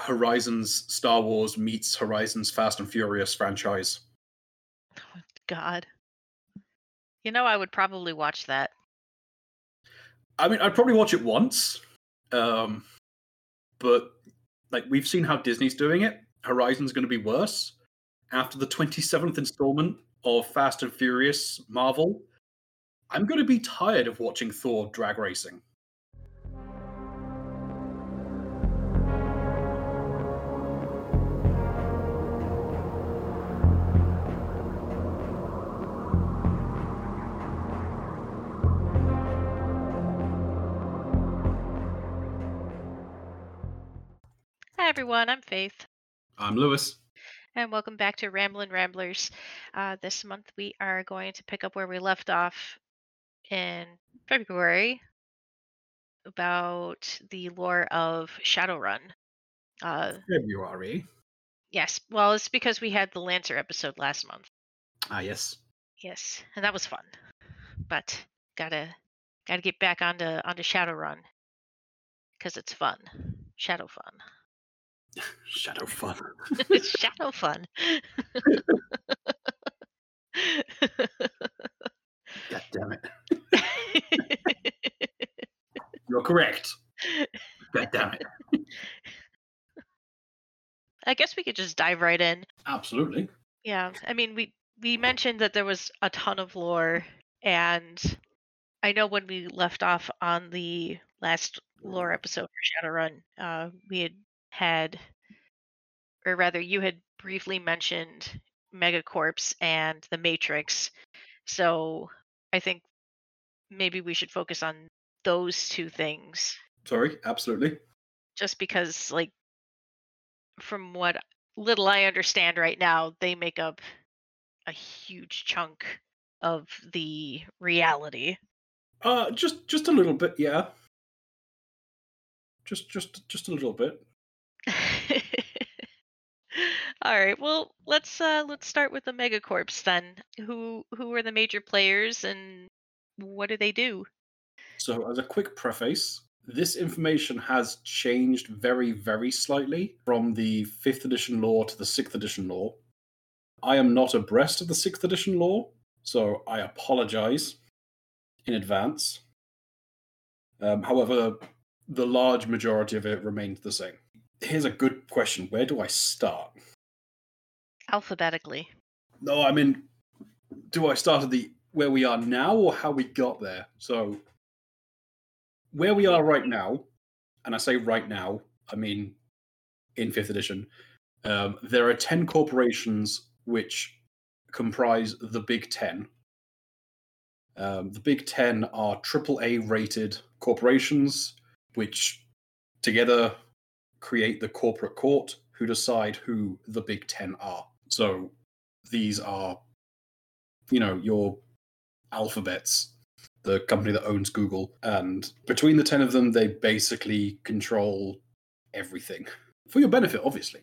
Horizon's Star Wars meets Horizon's Fast and Furious franchise. Oh, God. I would probably watch that. I mean, I'd probably watch it once, but like we've seen how Disney's doing it. Horizon's going to be worse after the 27th installment of Fast and Furious Marvel. I'm going to be tired of watching Thor drag racing. Hi, everyone. I'm Faith, I'm Lewis. and welcome back to Ramblin' Ramblers. This month, we are going to pick up where we left off in February about the lore of Shadowrun. February. Yes, well, it's because we had the Lancer episode last month. Ah, yes. Yes, and that was fun. But gotta get back onto Shadowrun because it's fun. Shadow fun. Shadow fun. Shadow fun. God damn it. You're correct. God damn it. I guess we could just dive right in. Absolutely. Yeah, I mean, we mentioned that there was a ton of lore, and I know when we left off on the last lore episode for Shadowrun, we had, or rather, you had briefly mentioned Megacorps and the Matrix. So I think maybe we should focus on those two things, Sorry, absolutely. just because, like, from what little I understand right now, they make up a huge chunk of the reality. Just a little bit, yeah. Just a little bit. All right. Well, let's start with the Megacorps then. Who are the major players and what do they do? So, as a quick preface, this information has changed very, very slightly from the 5th edition lore to the 6th edition lore. I am not abreast of the 6th edition lore, so I apologize in advance. However, the large majority of it remains the same. Here's a good question. Where do I start? Alphabetically. No, I mean, do I start at the where we are now or how we got there? So, where we are right now, and I say right now, I mean in 5th edition, there are 10 corporations which comprise the Big Ten. The Big Ten are AAA rated corporations which together create the corporate court who decide who the Big Ten are. So these are, your Alphabets, the company that owns Google. And between the 10 of them, they basically control everything. For your benefit, obviously.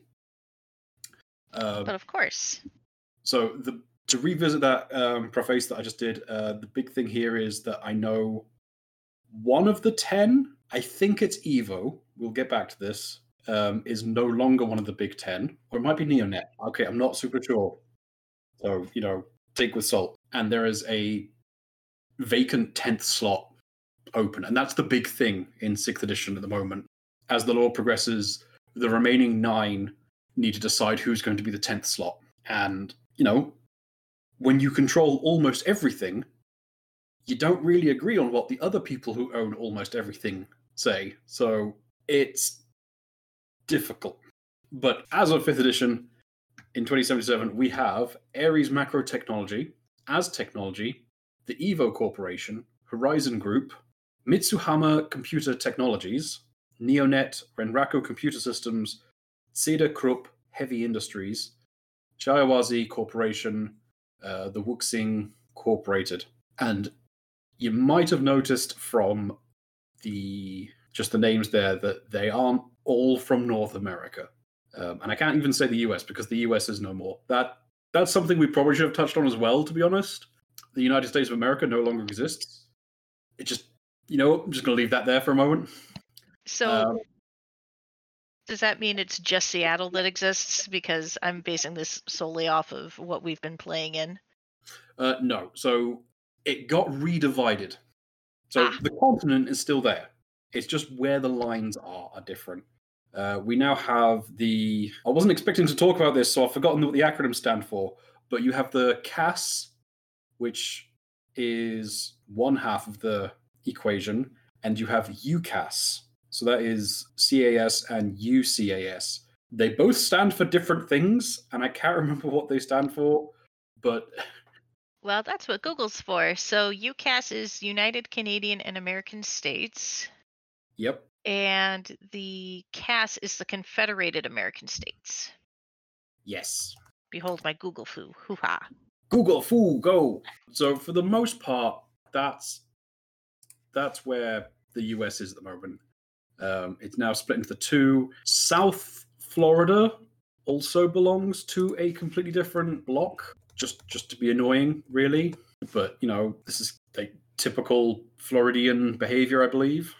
But of course. So to revisit that preface that I just did, the big thing here is that I know one of the 10, I think it's Evo, we'll get back to this, is no longer one of the big 10. Or it might be Neonet. Okay, I'm not super sure. So, take with salt. And there is a vacant 10th slot open. And that's the big thing in 6th edition at the moment. As the lore progresses, the remaining 9 need to decide who's going to be the 10th slot. And, when you control almost everything, you don't really agree on what the other people who own almost everything say. So it's difficult. But as of 5th edition, in 2077, we have Ares Macro Technology, As Technology, the Evo Corporation, Horizon Group, Mitsuhama Computer Technologies, Neonet, Renraku Computer Systems, Seda Krupp Heavy Industries, Shiawazi Corporation, the Wuxing Corporated. And you might have noticed from just the names there that they aren't all from North America. And I can't even say the US because the US is no more. That's something we probably should have touched on as well, to be honest. The United States of America no longer exists. It just, I'm just going to leave that there for a moment. So Does that mean it's just Seattle that exists? Because I'm basing this solely off of what we've been playing in. No, so it got redivided. So Ah. the continent is still there. It's just where the lines are different. We now have the. I wasn't expecting to talk about this, so I've forgotten what the acronyms stand for. But you have the CAS, which is one half of the equation, and you have UCAS. So that is CAS and UCAS. They both stand for different things, and I can't remember what they stand for, but Well, that's what Google's for. So UCAS is United Canadian and American States, yep. and the CAS is the Confederated American States. Yes. Behold my Google foo. Hoo-ha. Google, foo, go. So for the most part, that's where the US is at the moment. It's now split into two. South Florida also belongs to a completely different block, just to be annoying, really. But this is like typical Floridian behavior, I believe.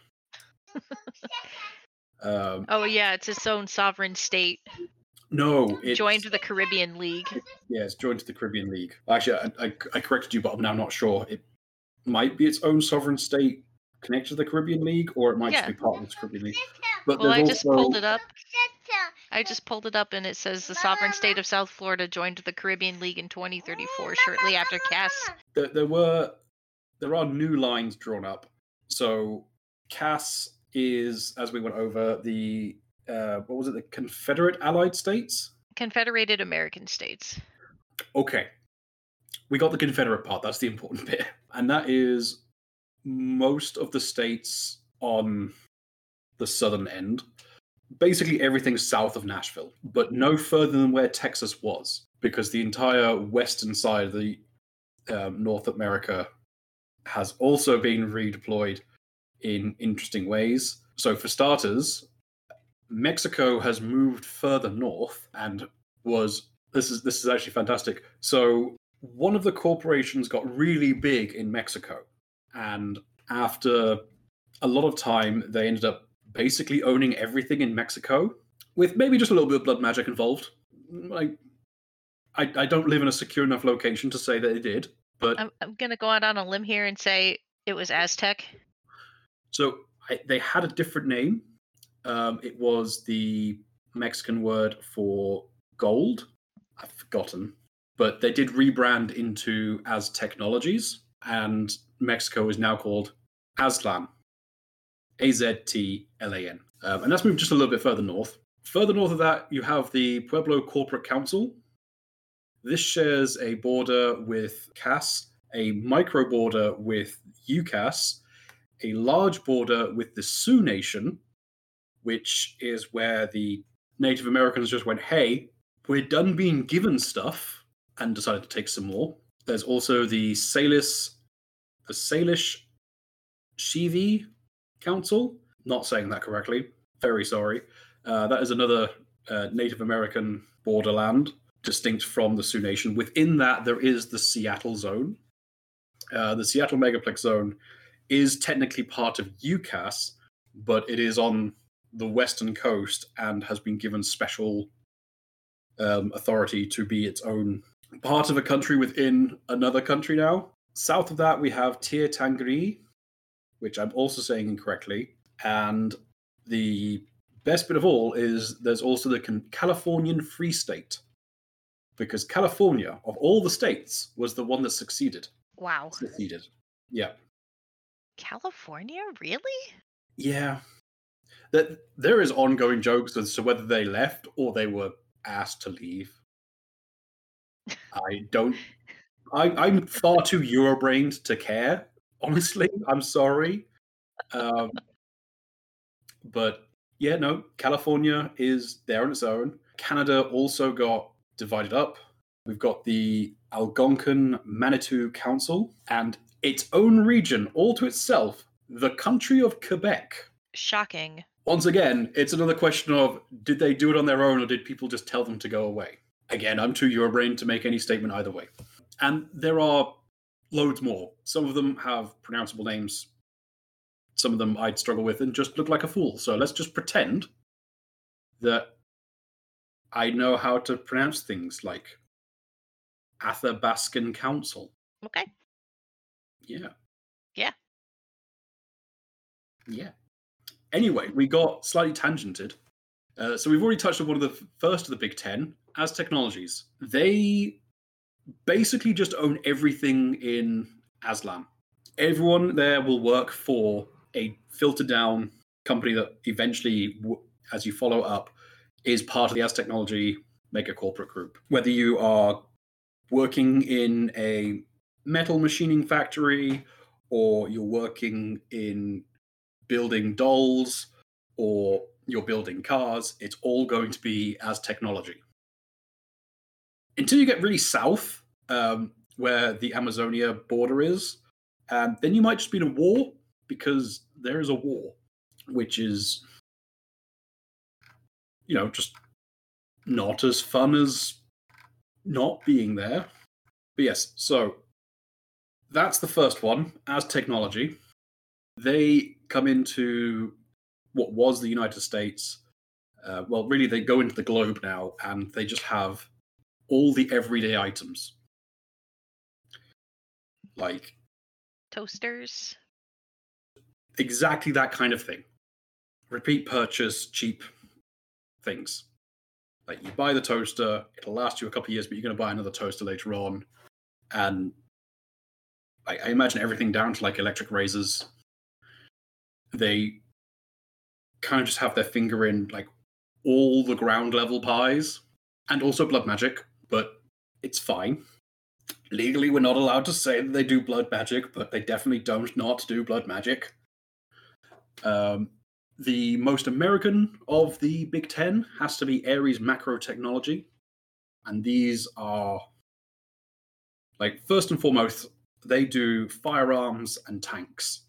Oh yeah, it's its own sovereign state. No, it joined the Caribbean League. Yeah, it's joined to the Caribbean League. Actually, I corrected you, but I'm now not sure. It might be its own sovereign state connected to the Caribbean League, or it might just be part of the Caribbean League. But Well, there's I also just pulled it up. I just pulled it up, and it says the sovereign state of South Florida joined the Caribbean League in 2034, shortly after CAS. there are new lines drawn up. So CAS is, as we went over, the what was it? The Confederate Allied States? Confederated American States. Okay. We got the Confederate part. That's the important bit. And that is most of the states on the southern end. Basically everything south of Nashville, but no further than where Texas was, because the entire western side of the North America has also been redeployed in interesting ways. So for starters, Mexico has moved further north and this is actually fantastic. So one of the corporations got really big in Mexico, and after a lot of time, they ended up basically owning everything in Mexico, with maybe just a little bit of blood magic involved. I don't live in a secure enough location to say that it did, but I'm gonna go out on a limb here and say it was Aztec. So they had a different name. It was the Mexican word for gold. I've forgotten, but they did rebrand into Aztechnologies, and Mexico is now called Aztlan. Aztlan. And that's moved just a little bit further north. Further north of that, you have the Pueblo Corporate Council. This shares a border with CAS, a micro border with UCAS, a large border with the Sioux Nation, which is where the Native Americans just went, hey, we're done being given stuff, and decided to take some more. There's also the Salish Shivi Council. Not saying that correctly. Very sorry. That is another Native American borderland, distinct from the Sioux Nation. Within that, there is the Seattle Zone. The Seattle Megaplex Zone is technically part of UCAS, but it is on the western coast and has been given special authority to be its own part of a country within another country now. South of that, we have Tirtangri, which I'm also saying incorrectly. And the best bit of all is there's also the Californian Free State, because California, of all the states, was the one that succeeded. Wow. Succeeded. Yeah. California? Really? Yeah. There is ongoing jokes as to whether they left or they were asked to leave. I'm far too Eurobrained to care, honestly. I'm sorry. But yeah, no, California is there on its own. Canada also got divided up. We've got the Algonquin Manitou Council and its own region all to itself, the country of Quebec. Shocking. Once again, it's another question of, did they do it on their own or did people just tell them to go away? Again, I'm too Eurobrain to make any statement either way. And there are loads more. Some of them have pronounceable names. Some of them I'd struggle with and just look like a fool. So let's just pretend that I know how to pronounce things like Athabascan Council. Okay. Yeah. Yeah. Yeah. Anyway, we got slightly tangented. So we've already touched on one of the first of the Big Ten, as technologies. They basically just own everything in Aslan. Everyone there will work for a filtered down company that eventually, as you follow up, is part of the As Technology mega corporate group. Whether you are working in a metal machining factory or you're working in building dolls or you're building cars, it's all going to be As Technology. Until you get really south, where the Amazonia border is, then you might just be in a war, because there is a war, which is, just not as fun as not being there. But yes, so that's the first one. As Technology, they come into what was the United States. Well, really, they go into the globe now, and they just have all the everyday items. Like Toasters. exactly that kind of thing. Repeat purchase, cheap things. Like you buy the toaster, it'll last you a couple of years, but you're going to buy another toaster later on. And I imagine everything down to like electric razors. They kind of just have their finger in like all the ground level pies and also blood magic, but it's fine. Legally, we're not allowed to say that they do blood magic, but they definitely don't not do blood magic. The most American of the Big Ten has to be Ares Macro Technology. And these are, like, first and foremost, they do firearms and tanks.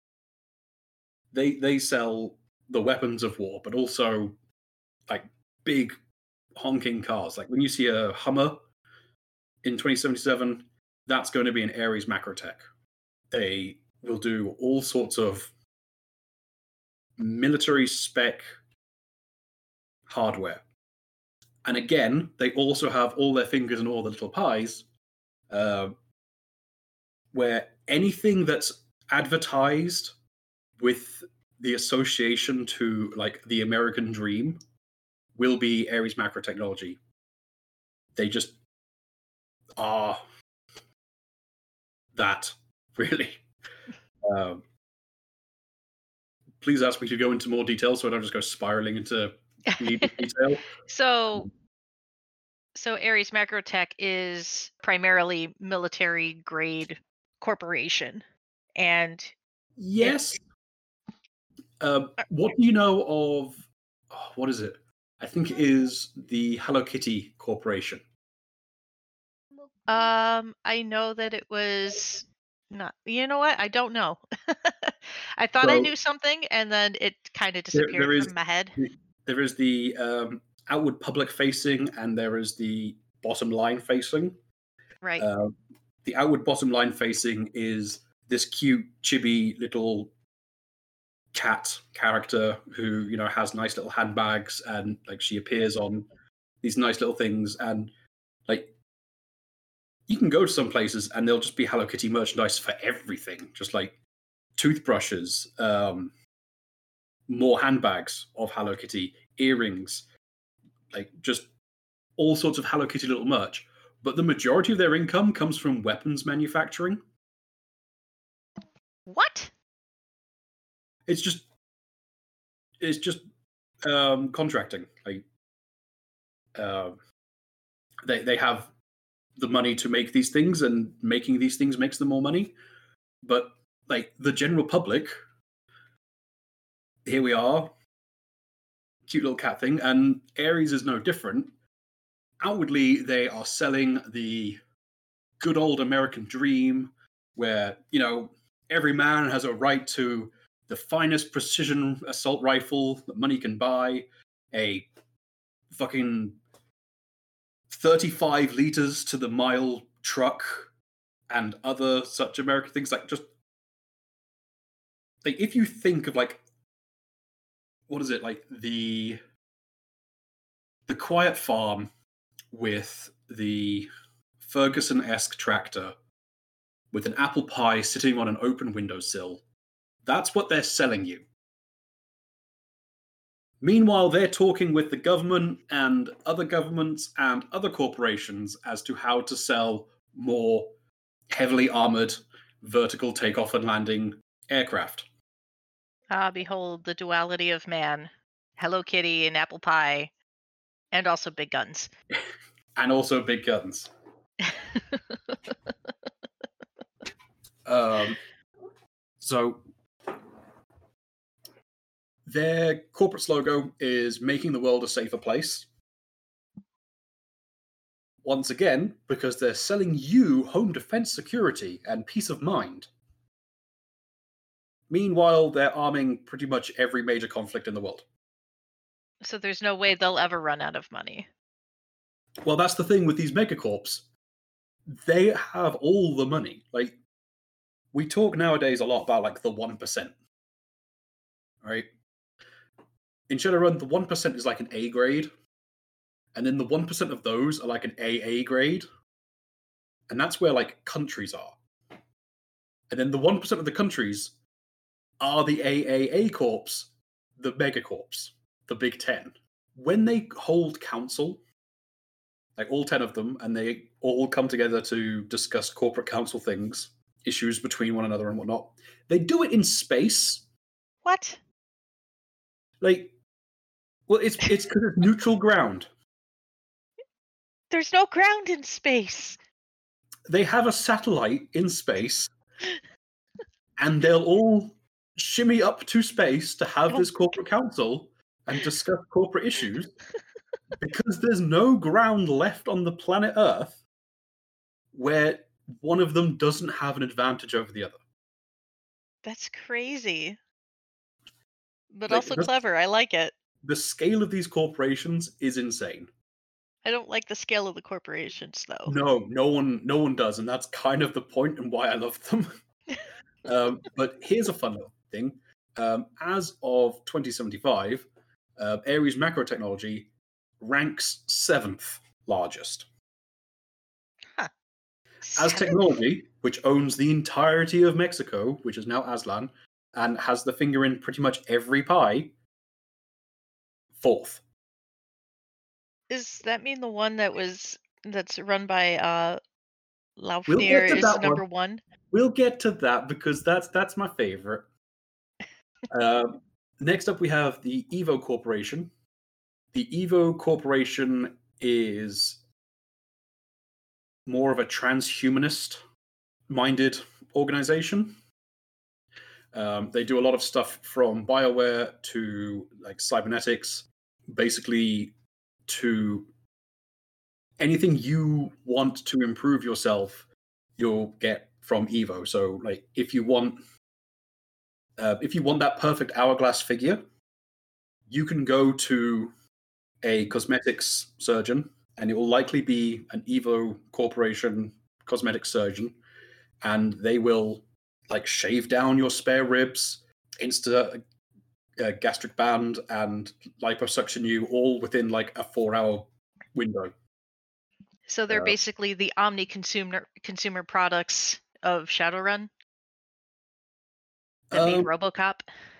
They sell the weapons of war, but also, like, big honking cars. Like, when you see a Hummer in 2077, that's going to be an Ares Macrotech. They will do all sorts of military spec hardware. And again, they also have all their fingers in all the little pies, where anything that's advertised with the association to like the American dream will be Ares Macro Technology. They just are that, really. Please ask me to go into more detail so I don't just go spiraling into needless detail. So Ares Macrotech is primarily military grade corporation, and Yes. What do you know of? What is it? I think it is the Hello Kitty Corporation. I know that it was not. You know what? I don't know. I thought I So knew something, and then it kind of there, disappeared there is from my head. there is the outward public facing, and there is the bottom line facing. Right. The outward bottom line facing is this cute, chibi little cat character who has nice little handbags, and like she appears on these nice little things, and like you can go to some places and there'll just be Hello Kitty merchandise for everything, just like toothbrushes, more handbags of Hello Kitty, earrings, like just all sorts of Hello Kitty little merch. But the majority of their income comes from weapons manufacturing. What? It's just contracting. Like they have the money to make these things, and making these things makes them more money. But like the general public, here we are, cute little cat thing, and Ares is no different. Outwardly, they are selling the good old American dream, where every man has a right to the finest precision assault rifle that money can buy, a fucking 35 liters to the mile truck, and other such American things. Like, just like if you think of like, what is it, like the the quiet farm with the Ferguson-esque tractor with an apple pie sitting on an open windowsill. That's what they're selling you. Meanwhile, they're talking with the government and other governments and other corporations as to how to sell more heavily armored vertical takeoff and landing aircraft. Ah, behold the duality of man. Hello Kitty and apple pie. And also big guns. And also big guns. So their corporate slogan is making the world a safer place. Once again, because they're selling you home defense security and peace of mind. Meanwhile, they're arming pretty much every major conflict in the world. So there's no way they'll ever run out of money. Well, that's the thing with these megacorps. They have all the money. Like, we talk nowadays a lot about, like, the 1%. Right? In Shadowrun, the 1% is like an A grade. And then the 1% of those are like an AA grade. And that's where, like, countries are. And then the 1% of the countries are the AAA corps, the megacorps, the Big 10. When they hold council, like all 10 of them, and they all come together to discuss corporate council things, issues between one another and whatnot, they do it in space. What? Like, well, it's because it's neutral ground. There's no ground in space. They have a satellite in space, and they'll all shimmy up to space to have this corporate council and discuss corporate issues because there's no ground left on the planet Earth where one of them doesn't have an advantage over the other. That's crazy. But Like, also clever. I like it. The scale of these corporations is insane. I don't like the scale of the corporations, though. No one does, and that's kind of the point and why I love them. But here's a fun little thing. As of 2075, Ares Macro Technology ranks 7th largest. Huh. As Technology, which owns the entirety of Mexico, which is now Aslan, and has the finger in pretty much every pie, 4th. Does that mean the one that's run by Laufnir is number one? We'll get to that because that's my favorite. Next up, we have the Evo Corporation. The Evo Corporation is more of a transhumanist-minded organization. They do a lot of stuff from BioWare to like cybernetics, basically to anything you want to improve yourself, you'll get from Evo. So, like, if you want that perfect hourglass figure, you can go to a cosmetics surgeon, and it will likely be an Evo Corporation cosmetic surgeon, and they will like shave down your spare ribs, insert a gastric band, and liposuction you all within like a 4-hour window. So they're basically the omni consumer products of Shadowrun that made RoboCop.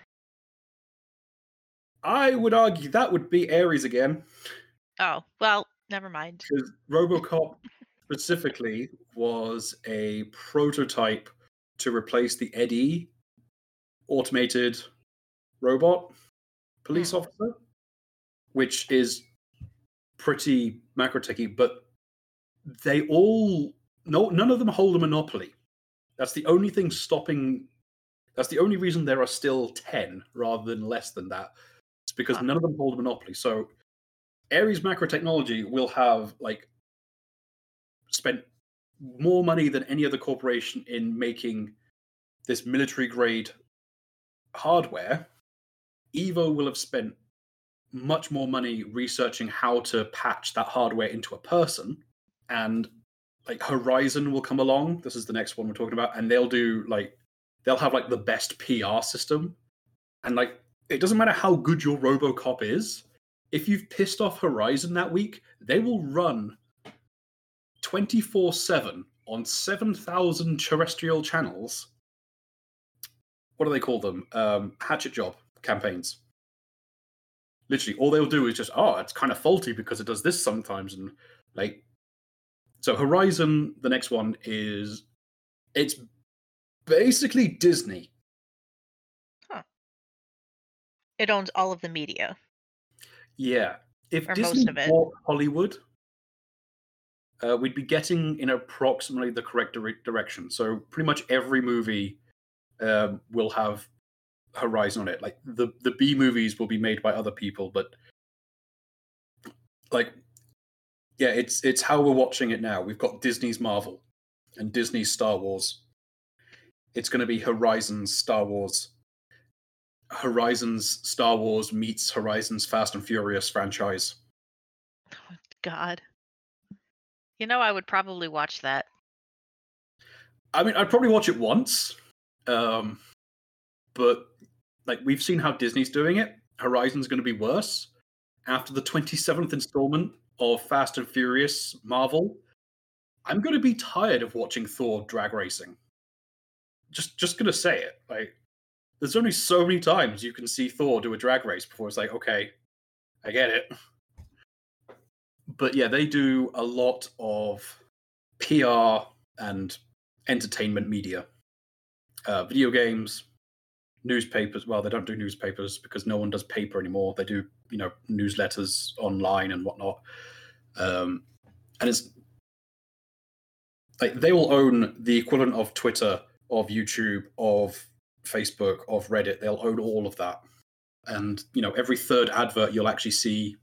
I would argue that would be Ares again. Oh, well, never mind. Because RoboCop specifically was a prototype to replace the Eddie automated robot police officer, which is pretty macro-techy, but they all none of them hold a monopoly. That's the only thing stopping. That's the only reason there are still 10 rather than less than that. It's because none of them hold a monopoly. So Ares Macro Technology will have like spent more money than any other corporation in making this military grade hardware. Evo will have spent much more money researching how to patch that hardware into a person, and like Horizon will come along. This is the next one we're talking about, and they'll have like the best PR system, and like it doesn't matter how good your RoboCop is, if you've pissed off Horizon that week, they will run 24/7 on 7,000 terrestrial channels. What do they call them? Hatchet job campaigns. Literally, all they'll do is just, it's kind of faulty because it does this sometimes, and like, so Horizon, the next one it's basically Disney. Huh. It owns all of the media. Yeah. If Or Disney most of it. bought Hollywood, we'd be getting in approximately the correct direction. So pretty much every movie will have Horizon on it. Like the B movies will be made by other people, but like, yeah, it's how we're watching it now. We've got Disney's Marvel and Disney's Star Wars. It's going to be Horizon's Star Wars. Horizon's Star Wars meets Horizon's Fast and Furious franchise. Oh, God. You know, I would probably watch that. I mean, I'd probably watch it once, but like we've seen how Disney's doing it. Horizon's going to be worse. After the 27th installment of Fast and Furious Marvel, I'm going to be tired of watching Thor drag racing. Just going to say it. Like, there's only so many times you can see Thor do a drag race before it's like, okay, I get it. But yeah, they do a lot of PR and entertainment media. Video games, newspapers. Well, they don't do newspapers because no one does paper anymore. They do, newsletters online and whatnot. And it's like they will own the equivalent of Twitter, of YouTube, of Facebook, of Reddit. They'll own all of that. And, every third advert, you'll actually see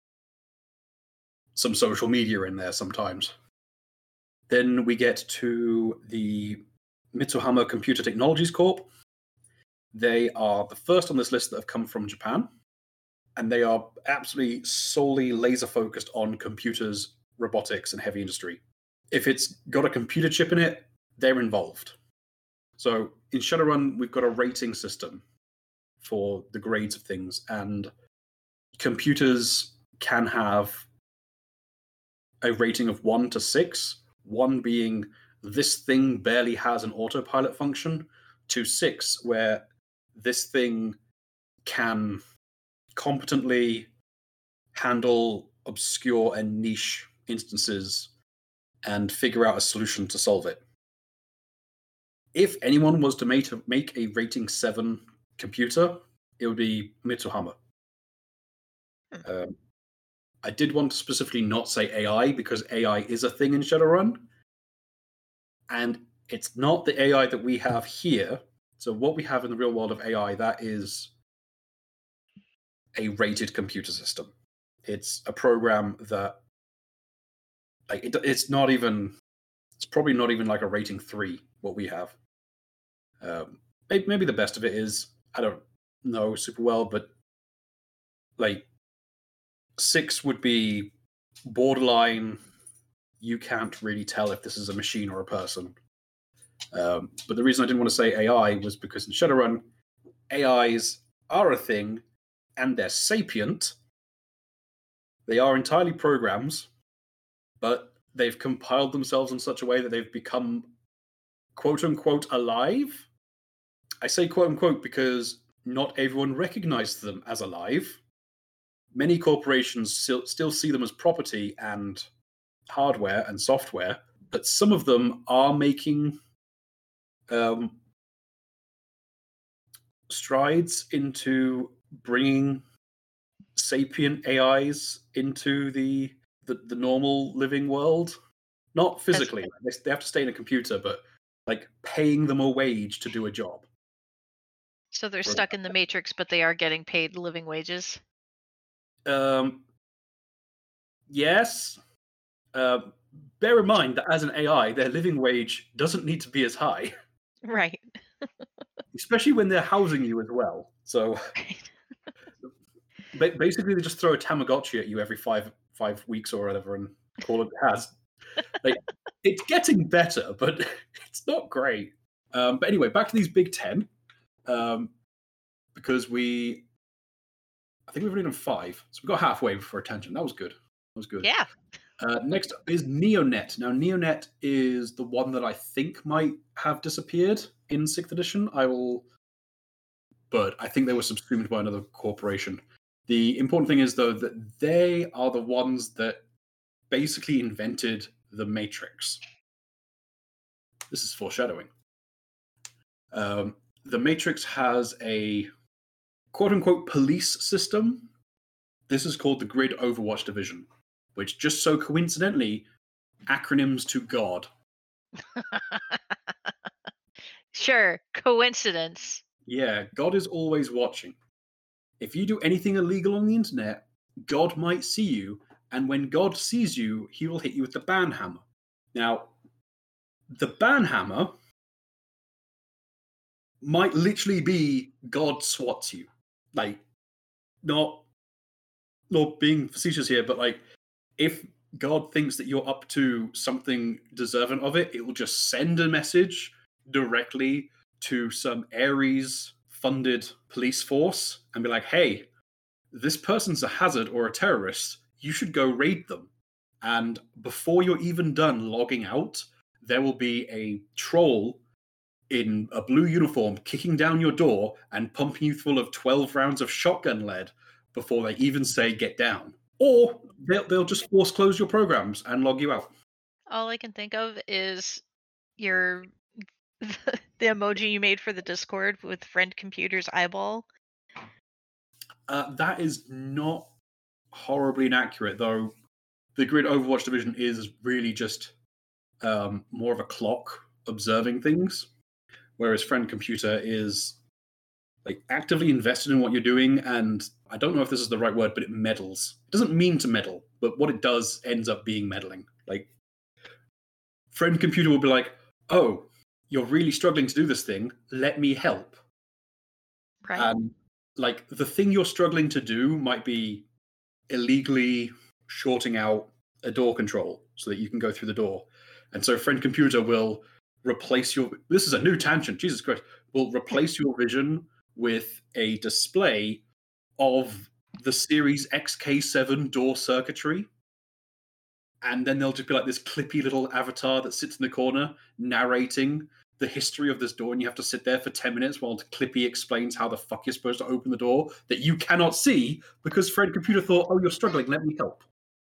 some social media in there sometimes. Then we get to the Mitsuhama Computer Technologies Corp. They are the first on this list that have come from Japan, and they are absolutely solely laser focused on computers, robotics, and heavy industry. If it's got a computer chip in it, they're involved. So in Shadowrun, we've got a rating system for the grades of things, and computers can have a rating of 1 to 6, 1 being this thing barely has an autopilot function, to 6 where this thing can competently handle obscure and niche instances and figure out a solution to solve it. If anyone was to make a rating 7 computer, it would be Mitsuhama. I did want to specifically not say AI because AI is a thing in Shadowrun, and it's not the AI that we have here. So what we have in the real world of AI, that is a rated computer system. It's a program that, like, it's probably not even like a rating 3, what we have. Maybe the best of it is, I don't know super well, but like 6 would be borderline. You can't really tell if this is a machine or a person. But the reason I didn't want to say AI was because in Shadowrun, AIs are a thing, and they're sapient. They are entirely programs, but they've compiled themselves in such a way that they've become quote-unquote alive. I say quote-unquote because not everyone recognizes them as alive. Many corporations still see them as property and hardware and software, but some of them are making strides into bringing sapient AIs into the normal living world. Not physically. They have to stay in a computer, but like paying them a wage to do a job. So they're stuck in the Matrix, but they are getting paid living wages? Yes. Bear in mind that as an AI, their living wage doesn't need to be as high. Right. Especially when they're housing you as well. So basically, they just throw a Tamagotchi at you every five weeks or whatever and call it has. Like, it's getting better, but it's not great. But anyway, back to these Big Ten. Because we I think we've only done 5, so we got halfway before a tangent. That was good. That was good. Yeah. Next up is Neonet. Now, Neonet is the one that I think might have disappeared in 6th edition. But I think they were subsumed by another corporation. The important thing is, though, that they are the ones that basically invented the Matrix. This is foreshadowing. The Matrix has a quote-unquote police system. This is called the Grid Overwatch Division, which just so coincidentally acronyms to God. Sure, coincidence. Yeah, God is always watching. If you do anything illegal on the internet, God might see you, and when God sees you, he will hit you with the ban hammer. Now, the ban hammer might literally be God swats you. Like, not being facetious here, but like, if God thinks that you're up to something deserving of it, it will just send a message directly to some Ares-funded police force and be like, hey, this person's a hazard or a terrorist. You should go raid them. And before you're even done logging out, there will be a troll in a blue uniform kicking down your door and pumping you full of 12 rounds of shotgun lead before they even say get down. Or they'll just force close your programs and log you out. All I can think of is the emoji you made for the Discord with friend computer's eyeball. That is not horribly inaccurate, though. The Grid Overwatch Division is really just more of a clock observing things, whereas friend computer is like actively invested in what you're doing, and I don't know if this is the right word, but it meddles. It doesn't mean to meddle, but what it does ends up being meddling. Like, friend computer will be like, oh, you're really struggling to do this thing, let me help. Right. And like, the thing you're struggling to do might be illegally shorting out a door control so that you can go through the door. And so friend computer will replace your, this is a new tangent, Jesus Christ, will replace your vision with a display of the Series XK7 door circuitry. And then there'll just be like this clippy little avatar that sits in the corner narrating the history of this door, and you have to sit there for 10 minutes while Clippy explains how the fuck you're supposed to open the door that you cannot see because friend computer thought, oh, you're struggling, let me help.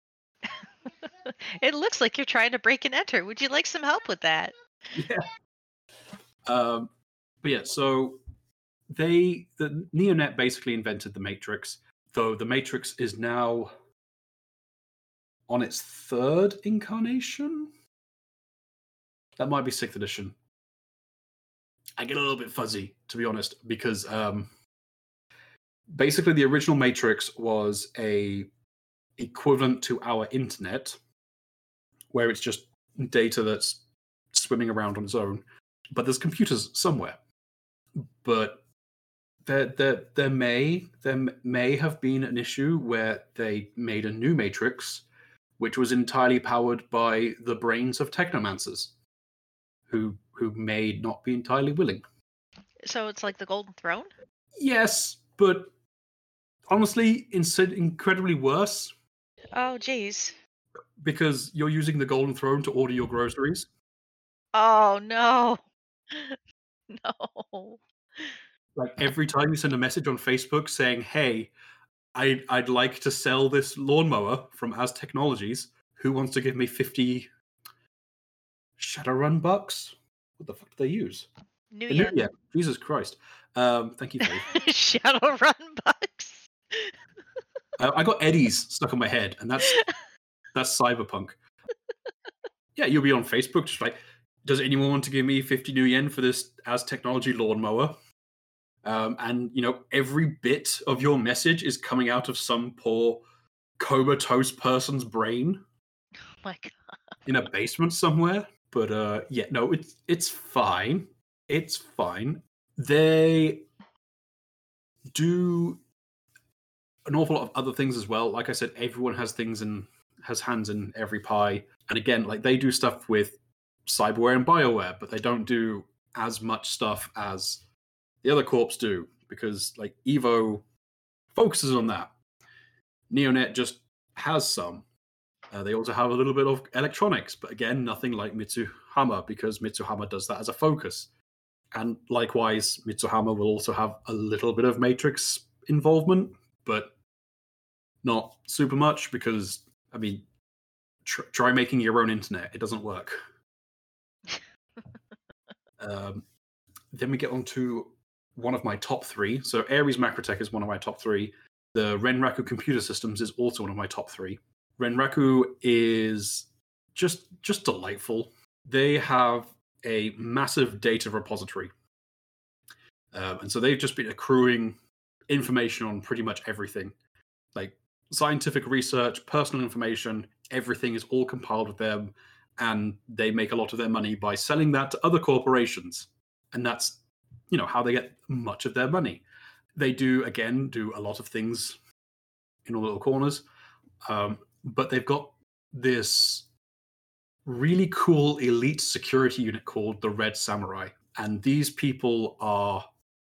It looks like you're trying to break and enter. Would you like some help with that? Yeah. But yeah, so the Neonet basically invented the Matrix, though the Matrix is now on its 3rd incarnation. That might be 6th edition. I get a little bit fuzzy, to be honest, because basically the original Matrix was a equivalent to our internet, where it's just data that's swimming around on its own, but there's computers somewhere. But there may have been an issue where they made a new Matrix, which was entirely powered by the brains of technomancers, who may not be entirely willing. So it's like the Golden Throne? Yes, but honestly, incredibly worse. Oh, geez. Because you're using the Golden Throne to order your groceries. Oh, no. No. Like, every time you send a message on Facebook saying, hey, I'd like to sell this lawnmower from Az Technologies. Who wants to give me 50 Shadowrun bucks? What the fuck do they use? New Yen. Jesus Christ. Thank you, Faith. Shadowrun bucks. I got Eddie's stuck in my head, and that's cyberpunk. Yeah, you'll be on Facebook just like, does anyone want to give me 50 new yen for this Az Technology lawnmower? And, you know, every bit of your message is coming out of some poor comatose person's brain. Oh my God. In a basement somewhere. But, yeah, no, it's fine. It's fine. They do an awful lot of other things as well. Like I said, everyone has hands in every pie. And again, like, they do stuff with Cyberware and BioWare, but they don't do as much stuff as the other corps do, because like Evo focuses on that. Neonet just has some. They also have a little bit of electronics, but again, nothing like Mitsuhama, because Mitsuhama does that as a focus. And likewise, Mitsuhama will also have a little bit of Matrix involvement, but not super much, because, I mean, try making your own internet. It doesn't work. Then we get on to one of my top three. So Ares Macrotech is one of my top three. The Renraku Computer Systems is also one of my top three. Renraku is just delightful. They have a massive data repository. And so they've just been accruing information on pretty much everything. Like scientific research, personal information, everything is all compiled with them. And they make a lot of their money by selling that to other corporations. And that's, how they get much of their money. They do a lot of things in all little corners. But they've got this really cool elite security unit called the Red Samurai. And these people are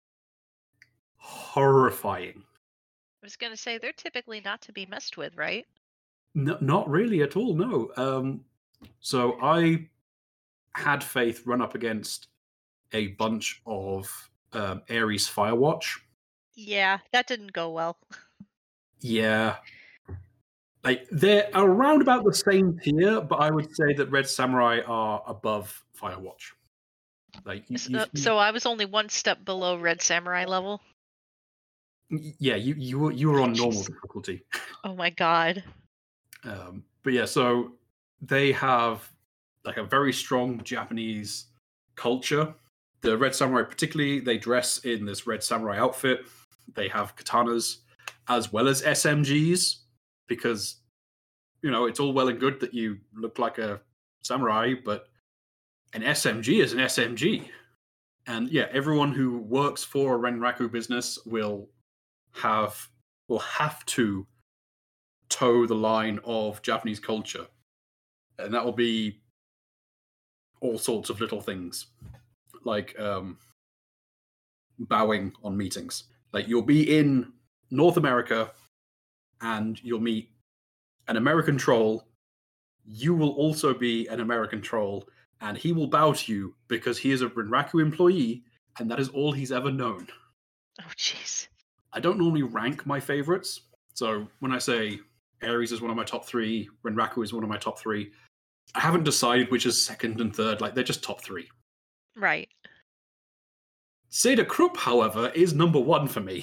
horrifying. I was going to say, they're typically not to be messed with, right? No, not really at all, no. So I had Faith run up against a bunch of Ares Firewatch. Yeah, that didn't go well. Yeah. Like, they're around about the same tier, but I would say that Red Samurai are above Firewatch. Like, so I was only one step below Red Samurai level? Yeah, you were on normal difficulty. Oh my god. But yeah, so they have like a very strong Japanese culture. The Red Samurai particularly, they dress in this Red Samurai outfit. They have katanas as well as SMGs, because, it's all well and good that you look like a samurai, but an SMG is an SMG. And yeah, everyone who works for a Renraku business will have to toe the line of Japanese culture. And that will be all sorts of little things, like bowing on meetings. Like, you'll be in North America and you'll meet an American troll. You will also be an American troll, and he will bow to you because he is a Renraku employee, and that is all he's ever known. Oh, jeez. I don't normally rank my favorites. So when I say Ares is one of my top three, Renraku is one of my top three, I haven't decided which is second and third. Like, they're just top three. Right. Seda Krupp, however, is number one for me.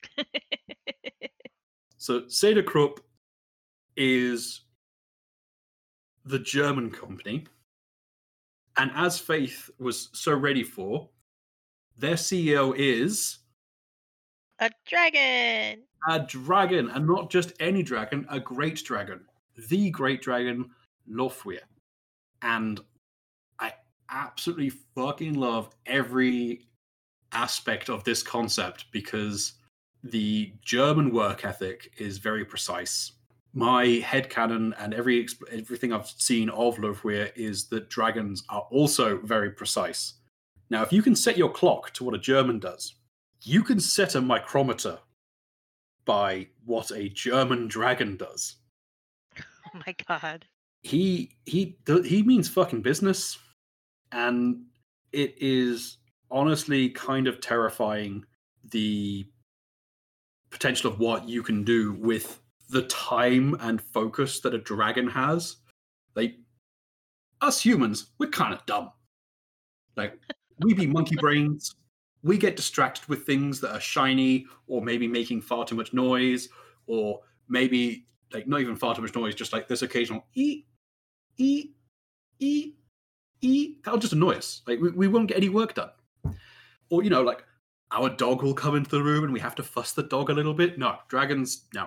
So Seda Krupp is the German company. And as Faith was so ready for, their CEO is... a dragon! A dragon, and not just any dragon, a great dragon. The great dragon, Lofwyr. And I absolutely fucking love every aspect of this concept, because the German work ethic is very precise. My headcanon and everything I've seen of Lofwyr is that dragons are also very precise. Now, if you can set your clock to what a German does, you can set a micrometer by what a German dragon does. Oh my god. He means fucking business, and it is honestly kind of terrifying, the potential of what you can do with the time and focus that a dragon has. Like, us humans, we're kind of dumb. Like, we be monkey brains. We get distracted with things that are shiny, or maybe making far too much noise, or maybe like not even far too much noise, just like this occasional eat, eat, eat, eat. That'll just annoy us. Like, we won't get any work done. Or, like, our dog will come into the room and we have to fuss the dog a little bit. No, dragons, no.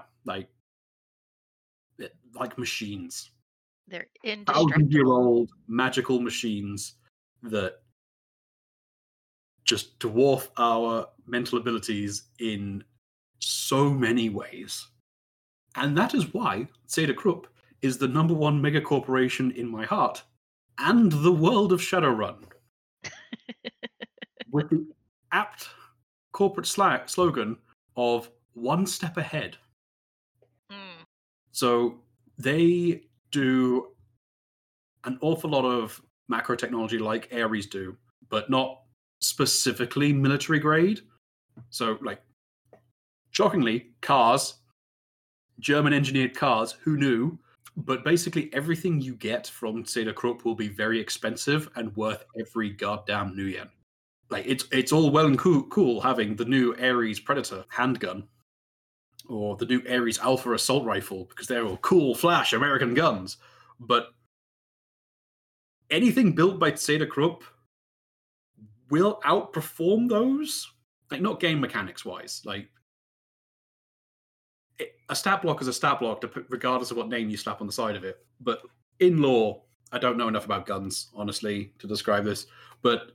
Like machines. They're indestructible. 1,000-year-old magical machines that just dwarf our mental abilities in so many ways. And that is why Seda Krupp is the number one mega corporation in my heart and the world of Shadowrun. With the apt corporate slogan of one step ahead. Mm. So they do an awful lot of macro technology like Ares do, but not specifically military grade. So, like, shockingly, cars, German engineered cars, who knew? But basically, everything you get from Cedar Krupp will be very expensive and worth every goddamn new yen. Like, it's all well and cool having the new Ares Predator handgun or the new Ares Alpha assault rifle because they're all cool, flash American guns. But anything built by Cedar Krupp will outperform those. Like, not game mechanics wise. Like, a stat block is a stat block, regardless of what name you slap on the side of it. But in lore, I don't know enough about guns, honestly, to describe this. But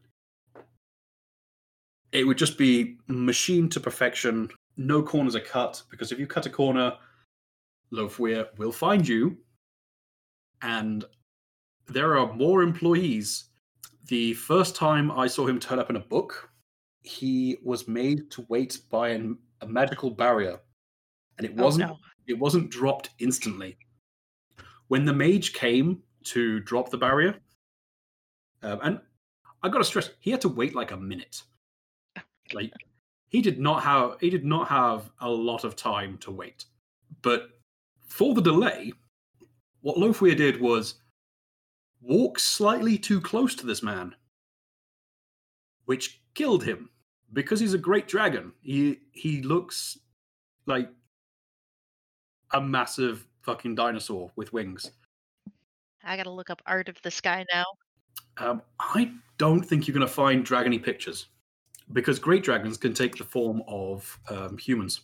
it would just be machined to perfection. No corners are cut, because if you cut a corner, Lofweir will find you. And there are more employees. The first time I saw him turn up in a book, he was made to wait by a magical barrier. And it wasn't dropped instantly. When the mage came to drop the barrier, and I got to stress, he had to wait like a minute. Like, he did not have a lot of time to wait. But for the delay, what Lofweir did was walk slightly too close to this man, which killed him because he's a great dragon. He looks like a massive fucking dinosaur with wings. I gotta look up art of this guy now. I don't think you're going to find dragony pictures because great dragons can take the form of humans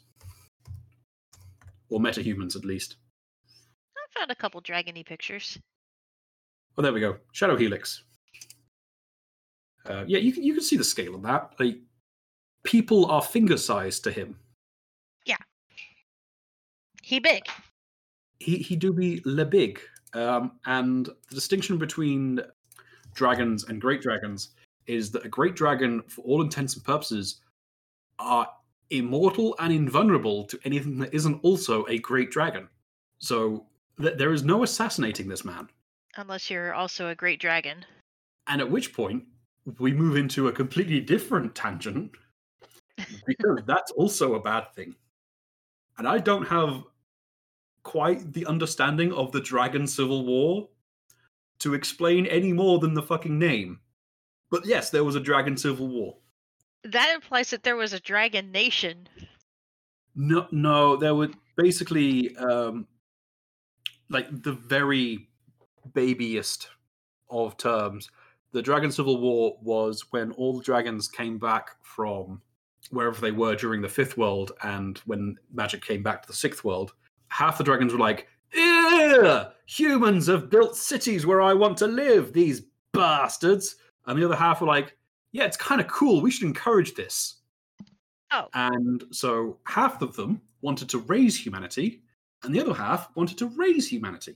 or metahumans, at least. I found a couple dragony pictures. Oh, there we go. Shadow Helix. Yeah, you can see the scale of that. Like, people are finger-sized to him. Yeah. He big. He do be le big. And the distinction between dragons and great dragons is that a great dragon, for all intents and purposes, are immortal and invulnerable to anything that isn't also a great dragon. So there is no assassinating this man. Unless you're also a great dragon. And at which point, we move into a completely different tangent, because that's also a bad thing. And I don't have quite the understanding of the Dragon Civil War to explain any more than the fucking name. But yes, there was a Dragon Civil War. That implies that there was a dragon nation. No, there were basically like the very babyest of terms. The Dragon Civil War was when all the dragons came back from wherever they were during the Fifth World, and when magic came back to the Sixth World, half the dragons were like, "Ew, humans have built cities where I want to live, these bastards." And the other half were like, "Yeah, it's kind of cool. We should encourage this." Oh. And so half of them wanted to raise humanity, and the other half wanted to raise humanity.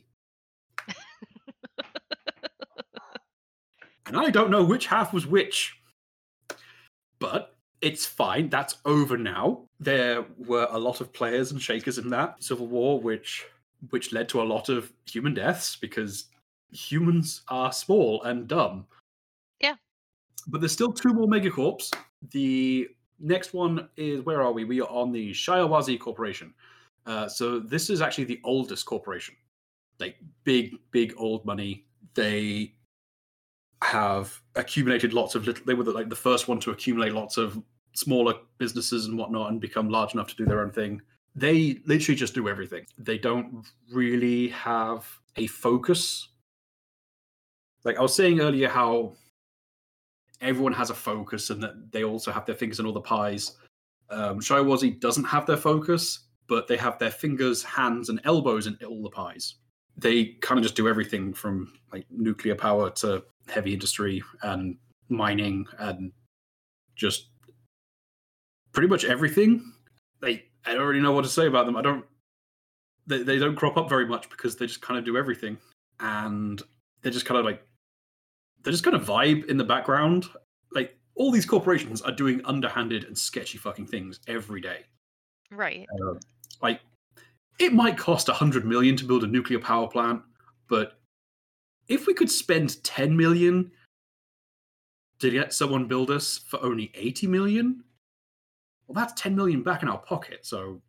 And I don't know which half was which. But it's fine. That's over now. There were a lot of players and shakers in that Civil War, which led to a lot of human deaths because humans are small and dumb. Yeah. But there's still 2 more megacorps. The next one is, where are we? We are on the Shiawazi Corporation. So this is actually the oldest corporation. Like, big old money. They have accumulated lots of they were like the first one to accumulate lots of smaller businesses and whatnot and become large enough to do their own thing. They literally just do everything. They don't really have a focus. Like I was saying earlier, how everyone has a focus and that they also have their fingers in all the pies. Shiawazi doesn't have their focus, but they have their fingers, hands, and elbows in all the pies. They kind of just do everything from like nuclear power to heavy industry and mining and just pretty much everything. I don't really know what to say about them. They don't crop up very much because they just kind of do everything, and they're just kind of vibe in the background. Like, all these corporations are doing underhanded and sketchy fucking things every day. Right. Like, it might cost 100 million to build a nuclear power plant, but if we could spend 10 million to get someone build us for only 80 million, well, that's 10 million back in our pocket. So,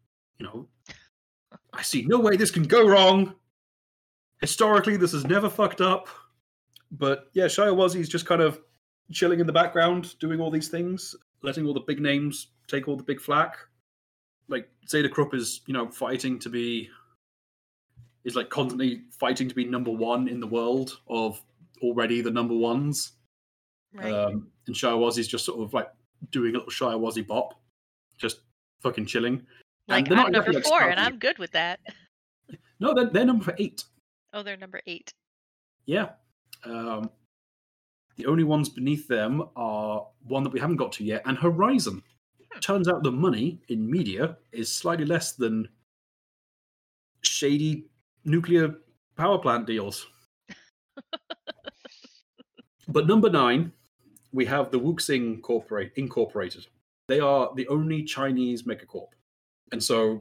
I see no way this can go wrong. Historically, this has never fucked up. But yeah, Shia Wazi's just kind of chilling in the background, doing all these things, letting all the big names take all the big flack. Like, Zeta Krupp is, is like constantly fighting to be number one in the world of already the number ones. Right. And Shia Wazi's just sort of like doing a little Shia Wazi bop, just fucking chilling. Like, and I'm number 4, and I'm good with that. No, they're number 8. Oh, they're number 8. Yeah. The only ones beneath them are one that we haven't got to yet, and Horizon. Turns out the money in media is slightly less than shady nuclear power plant deals. But number 9, we have the Wuxing Incorporated. They are the only Chinese megacorp. And so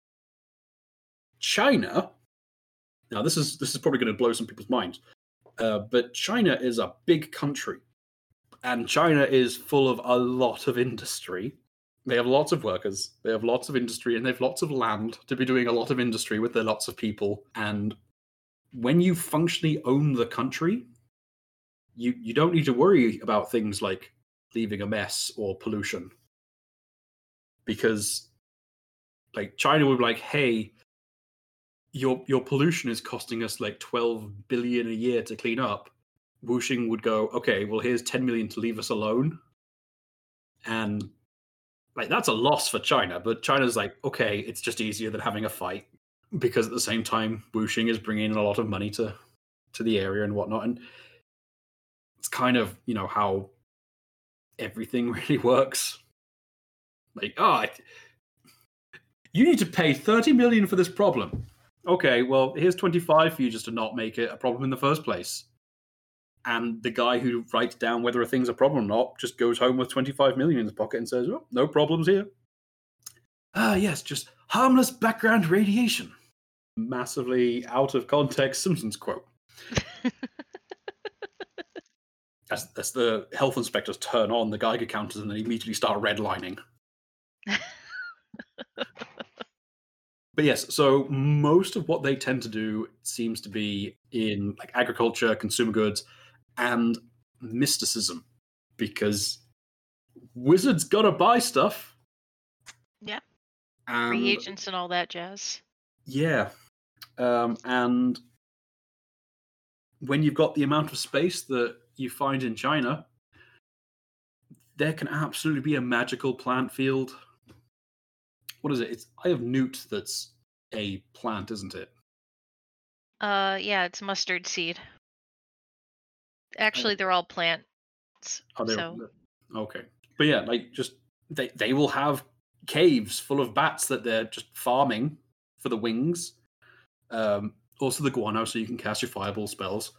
China, now this is probably going to blow some people's minds, but China is a big country, and China is full of a lot of industry. They have lots of workers, they have lots of industry, and they have lots of land to be doing a lot of industry with their lots of people. And when you functionally own the country, you don't need to worry about things like leaving a mess or pollution. Because like China would be like, hey, your pollution is costing us like 12 billion a year to clean up. Wuxing would go, okay, well, here's 10 million to leave us alone. And like, that's a loss for China, but China's like, okay, it's just easier than having a fight, because at the same time, Wuxing is bringing in a lot of money to the area and whatnot. And it's kind of, how everything really works. Like, you need to pay 30 million for this problem. Okay, well, here's 25 for you just to not make it a problem in the first place. And the guy who writes down whether a thing's a problem or not just goes home with 25 million in his pocket and says, oh, no problems here. Yes, just harmless background radiation. Massively out of context Simpsons quote. As the health inspectors turn on the Geiger counters and they immediately start redlining. But yes, so most of what they tend to do seems to be in like agriculture, consumer goods, and mysticism, because wizards gotta buy stuff. Yeah. And reagents and all that jazz. Yeah. And when you've got the amount of space that you find in China, there can absolutely be a magical plant field. What is it? It's Eye of Newt that's a plant, isn't it? Yeah, it's mustard seed. Actually, they're all plants. Okay. But yeah, like, just they will have caves full of bats that they're just farming for the wings. Also the guano, so you can cast your fireball spells.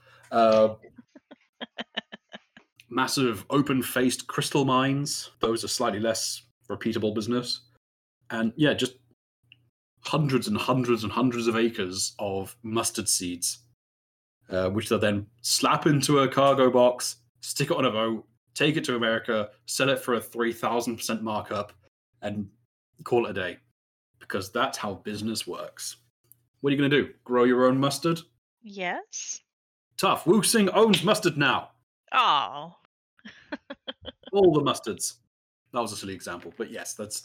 Massive open-faced crystal mines. Those are slightly less repeatable business. And yeah, just hundreds and hundreds and hundreds of acres of mustard seeds, which they'll then slap into a cargo box, stick it on a boat, take it to America, sell it for a 3,000% markup, and call it a day. Because that's how business works. What are you going to do? Grow your own mustard? Yes. Tough. Wuxing owns mustard now. Oh. All the mustards. That was a silly example, but yes, that's...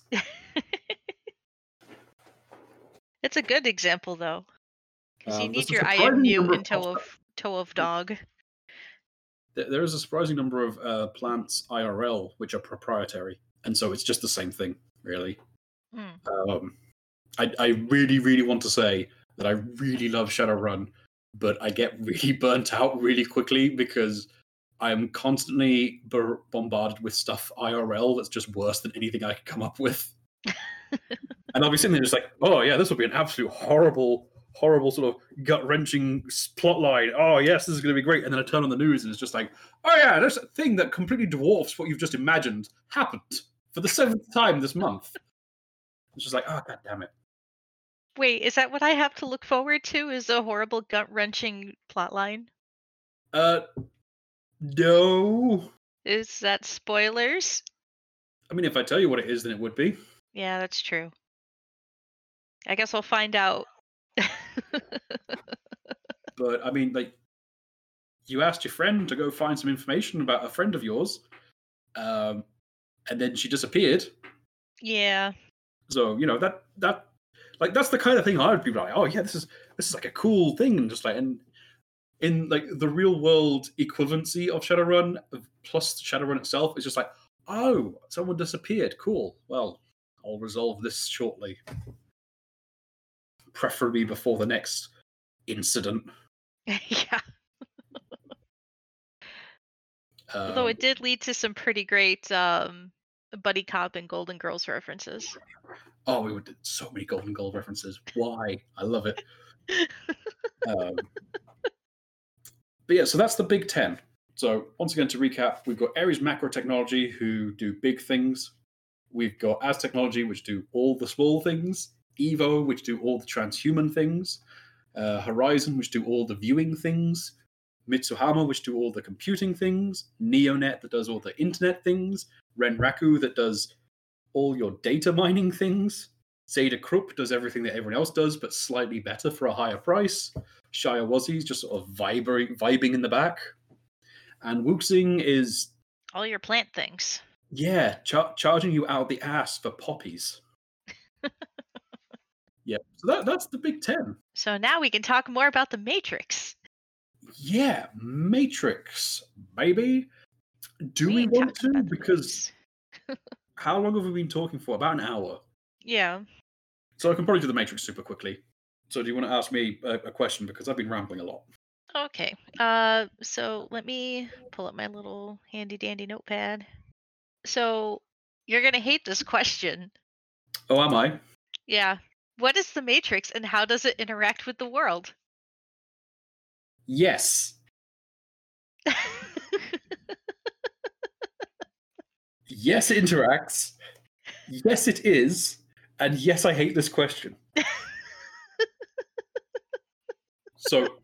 It's a good example, though. Because you need there's a your Eye of surprising Newt number and toe of dog. There is a surprising number of plants IRL which are proprietary, and so it's just the same thing, really. I really, really want to say that I really love Shadowrun, but I get really burnt out really quickly because I am constantly bombarded with stuff IRL that's just worse than anything I could come up with. And I'll be sitting there just like, oh yeah, this will be an absolute horrible sort of gut-wrenching plot line. Oh yes, this is going to be great. And then I turn on the news and it's just like, oh yeah, there's a thing that completely dwarfs what you've just imagined happened for the 7th time this month. It's just like, oh, god damn it. Wait, is that what I have to look forward to? Is a horrible gut-wrenching plotline? Uh, no. Is that spoilers? I mean, if I tell you what it is, then it would be. Yeah, that's true. I guess we'll find out. But I mean, like, you asked your friend to go find some information about a friend of yours, and then she disappeared. Yeah. So that like that's the kind of thing I would be like, oh yeah, this is like a cool thing, and just like and in like the real world equivalency of Shadowrun plus Shadowrun itself is just like, oh, someone disappeared. Cool. Well, I'll resolve this shortly, preferably before the next incident. Yeah. Although it did lead to some pretty great buddy cop and Golden Girls references. Oh, we did so many Golden Girl references. Why? I love it. But yeah, so that's the big 10. So once again, to recap, we've got Ares Macro Technology, who do big things. We've got Az Technology, which do all the small things. Evo, which do all the transhuman things. Horizon, which do all the viewing things. Mitsuhama, which do all the computing things. Neonet, that does all the internet things. Renraku, that does all your data mining things. Zeta Krupp does everything that everyone else does, but slightly better for a higher price. Shia Wazi's just sort of vibing in the back. And Wuxing is... all your plant things. Yeah, charging you out the ass for poppies. Yeah, so that's the big 10. So now we can talk more about the Matrix. Yeah, Matrix, baby. Do we want to? Because how long have we been talking for? About an hour. Yeah. So I can probably do the Matrix super quickly. So do you want to ask me a question? Because I've been rambling a lot. Okay. So let me pull up my little handy dandy notepad. So you're gonna hate this question. Oh, am I? Yeah. What is the Matrix and how does it interact with the world? Yes. Yes, it interacts. Yes, it is. And yes, I hate this question. So,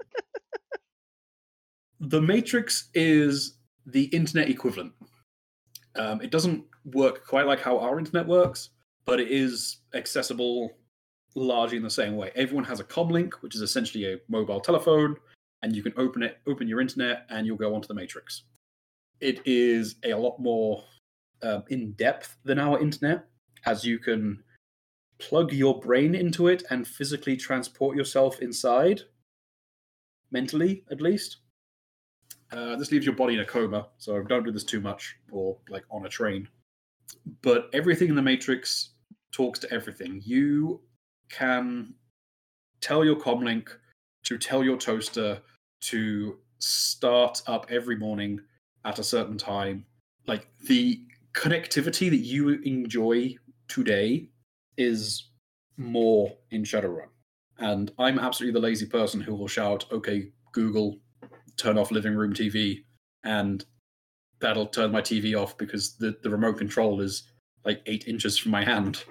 the Matrix is the internet equivalent. It doesn't work quite like how our internet works, but it is accessible largely in the same way. Everyone has a comlink, which is essentially a mobile telephone, and you can open your internet, and you'll go onto the Matrix. It is a lot more in depth than our internet, as you can plug your brain into it and physically transport yourself inside, mentally at least. This leaves your body in a coma, so don't do this too much or like on a train. But everything in the Matrix talks to everything. You can tell your comlink to tell your toaster to start up every morning at a certain time. Like the connectivity that you enjoy today is more in Shadowrun. And I'm absolutely the lazy person who will shout, okay, Google, turn off living room TV, and that'll turn my TV off because the remote control is like 8 inches from my hand.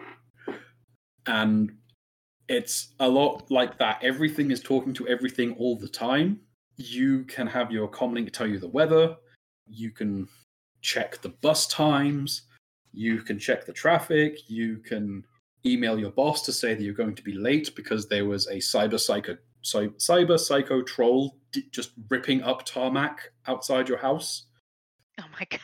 And it's a lot like that. Everything is talking to everything all the time. You can have your comlink tell you the weather. You can check the bus times. You can check the traffic. You can email your boss to say that you're going to be late because there was a cyber psycho troll just ripping up tarmac outside your house. Oh my god.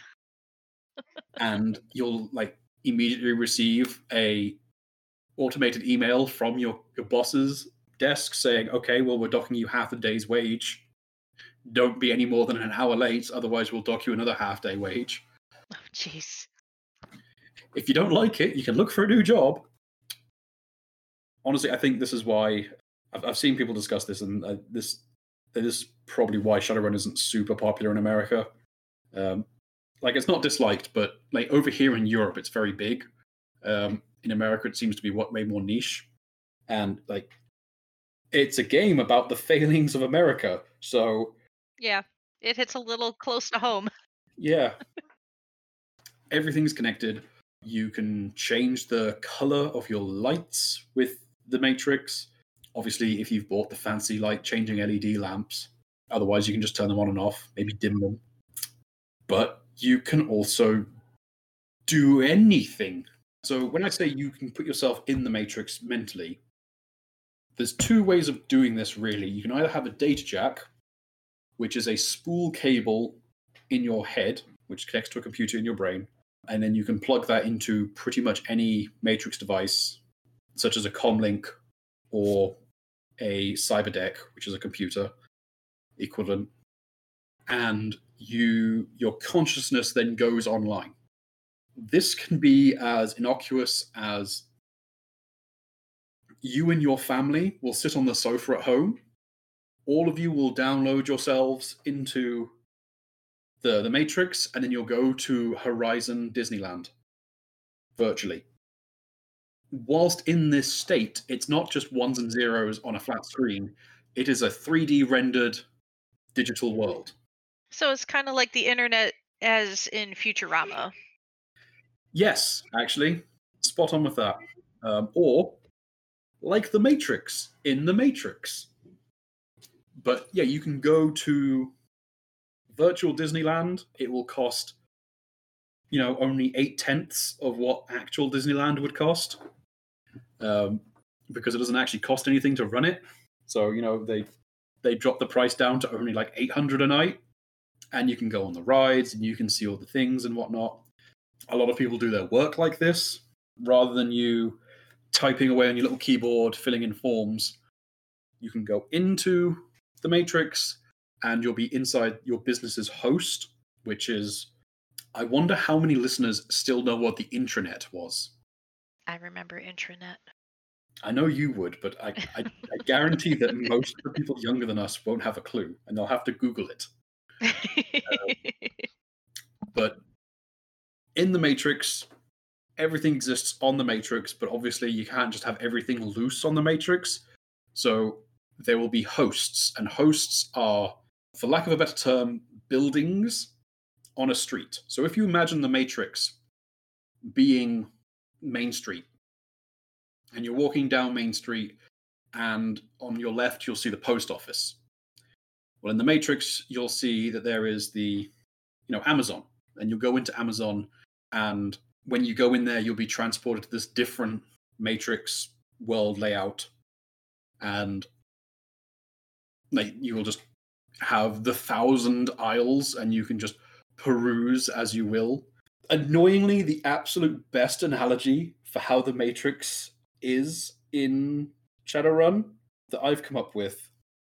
And you'll like immediately receive a automated email from your boss's desk saying, okay, well, we're docking you half a day's wage. Don't be any more than an hour late, otherwise we'll dock you another half-day wage. Oh, jeez. If you don't like it, you can look for a new job. Honestly, I think this is why I've seen people discuss this, and this is probably why Shadowrun isn't super popular in America. Like, it's not disliked, but like over here in Europe, it's very big. In America, it seems to be way more niche, and like, it's a game about the failings of America. So yeah, it hits a little close to home. Yeah, everything's connected. You can change the color of your lights with the Matrix. Obviously, if you've bought the fancy light changing LED lamps, otherwise you can just turn them on and off, maybe dim them. But you can also do anything. So when I say you can put yourself in the Matrix mentally, there's two ways of doing this, really. You can either have a data jack, which is a spool cable in your head, which connects to a computer in your brain, and then you can plug that into pretty much any Matrix device, such as a comlink or a cyberdeck, which is a computer equivalent, and your consciousness then goes online. This can be as innocuous as you and your family will sit on the sofa at home. All of you will download yourselves into the Matrix, and then you'll go to Horizon Disneyland virtually. Whilst in this state, it's not just ones and zeros on a flat screen. It is a 3D rendered digital world. So it's kind of like the internet as in Futurama. Yes, actually. Spot on with that. Or like the Matrix in the Matrix. But yeah, you can go to virtual Disneyland. It will cost, only 8/10 of what actual Disneyland would cost. Because it doesn't actually cost anything to run it. So, they dropped the price down to only like $800 a night. And you can go on the rides and you can see all the things and whatnot. A lot of people do their work like this, rather than you typing away on your little keyboard, filling in forms. You can go into the Matrix and you'll be inside your business's host, which is, I wonder how many listeners still know what the intranet was. I remember intranet. I know you would, but I guarantee that most of the people younger than us won't have a clue, and they'll have to Google it. But in the Matrix, everything exists on the Matrix, but obviously you can't just have everything loose on the Matrix. So there will be hosts, and hosts are, for lack of a better term, buildings on a street. So if you imagine the Matrix being Main Street, and you're walking down Main Street, and on your left you'll see the post office. Well, in the Matrix, you'll see that there is the, Amazon, and you'll go into Amazon, and when you go in there, you'll be transported to this different Matrix world layout, and you will just have the 1,000 aisles, and you can just peruse as you will. Annoyingly, the absolute best analogy for how the Matrix is in Shadowrun that I've come up with,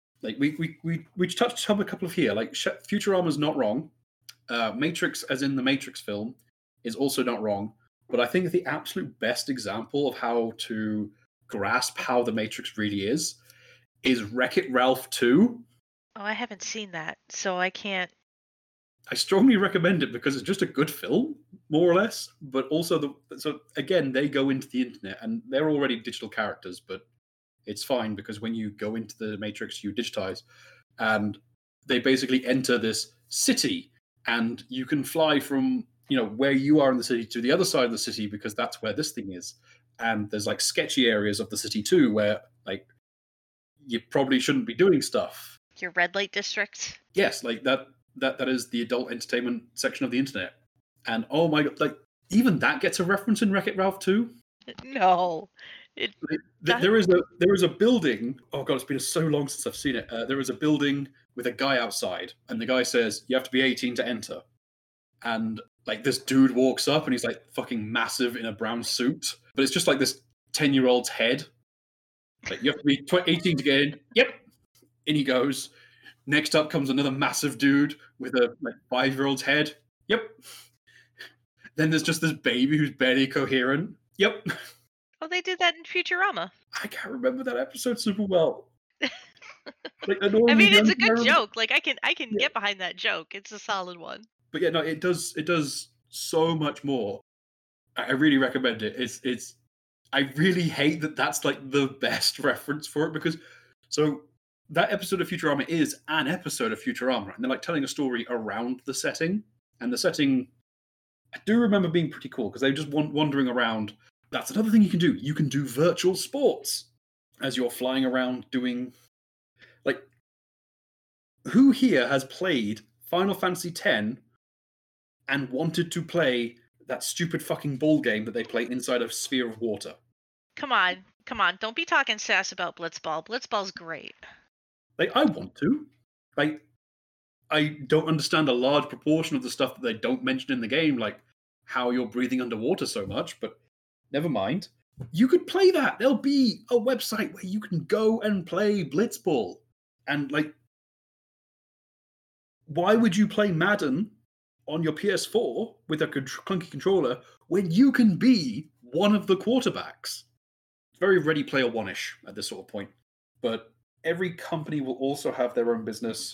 we touched on a couple of here. Futurama's not wrong. Matrix, as in the Matrix film, is also not wrong. But I think the absolute best example of how to grasp how the Matrix really is Wreck-It Ralph 2. Oh, I haven't seen that, so I can't. I strongly recommend it because it's just a good film, more or less. But also, again, they go into the internet and they're already digital characters, but it's fine because when you go into the Matrix, you digitize, and they basically enter this city, and you can fly from where you are in the city to the other side of the city because that's where this thing is. And there's sketchy areas of the city too where you probably shouldn't be doing stuff. Your red light district? Yes, that is the adult entertainment section of the internet. And oh my god, even that gets a reference in Wreck-It Ralph 2. No. There is a building. Oh god, it's been so long since I've seen it. There is a building with a guy outside, and the guy says you have to be 18 to enter. And this dude walks up, and he's fucking massive in a brown suit, but it's just this 10-year-old's head. You have to be 18 to get in. Yep. In he goes. Next up comes another massive dude with a 5-year-old's head. Yep. Then there's just this baby who's barely coherent. Yep. Oh, they did that in Futurama. I can't remember that episode super well. I mean, it's a good joke. I can get behind that joke. It's a solid one. But yeah, no, it does so much more. I really recommend it. It's I really hate that that's the best reference for it, because that episode of Futurama is an episode of Futurama, and they're telling a story around the setting, and the setting I do remember being pretty cool because they were just wandering around. That's another thing you can do. You can do virtual sports as you're flying around doing, like, who here has played Final Fantasy X and wanted to play that stupid fucking ball game that they play inside a sphere of water? Come on. Don't be talking sass about Blitzball. Blitzball's great. Like, I want to. Like, I don't understand a large proportion of the stuff that they don't mention in the game, like how you're breathing underwater so much, but never mind. You could play that. There'll be a website where you can go and play Blitzball. And, like, why would you play Madden on your PS4 with a clunky controller when you can be one of the quarterbacks? It's very Ready Player One-ish at this sort of point. But every company will also have their own business,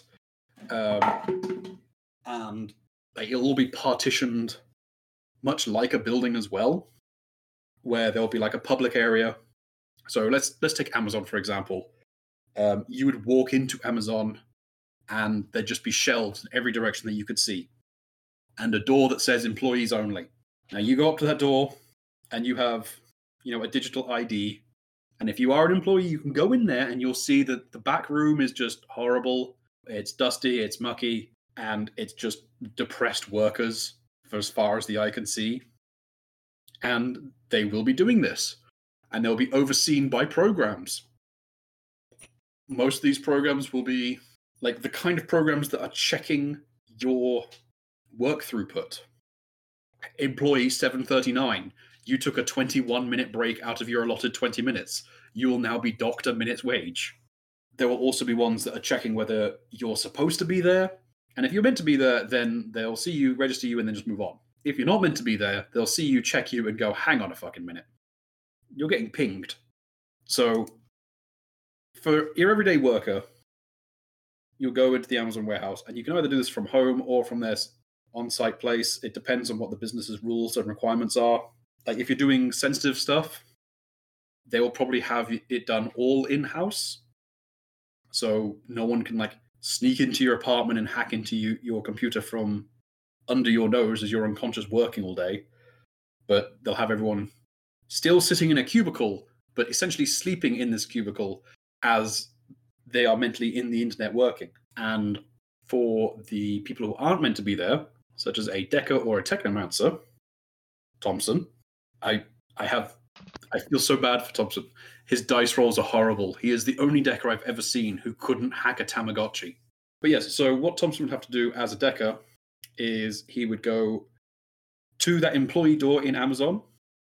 and it'll all be partitioned much like a building as well, where there'll be like a public area. So let's take Amazon, for example. You would walk into Amazon and there'd just be shelves in every direction that you could see, and a door that says employees only. Now you go up to that door and you have, a digital ID. And if you are an employee, you can go in there and you'll see that the back room is just horrible. It's dusty, it's mucky, and it's just depressed workers for as far as the eye can see. And they will be doing this. And they'll be overseen by programs. Most of these programs will be like the kind of programs that are checking your work throughput. Employee 739, you took a 21-minute break out of your allotted 20 minutes. You will now be docked a minute's wage. There will also be ones that are checking whether you're supposed to be there. And if you're meant to be there, then they'll see you, register you, and then just move on. If you're not meant to be there, they'll see you, check you, and go, hang on a fucking minute. You're getting pinged. So, for your everyday worker, you'll go into the Amazon warehouse, and you can either do this from home or from their on-site place. It depends on what the business's rules and requirements are. Like, if you're doing sensitive stuff, they will probably have it done all in-house. So no one can, sneak into your apartment and hack into your computer from under your nose as you're unconscious working all day. But they'll have everyone still sitting in a cubicle, but essentially sleeping in this cubicle as they are mentally in the internet working. And for the people who aren't meant to be there, such as a Decker or a Technomancer, Thompson, I feel so bad for Thompson. His dice rolls are horrible. He is the only Decker I've ever seen who couldn't hack a Tamagotchi. But yes, so what Thompson would have to do as a Decker is he would go to that employee door in Amazon,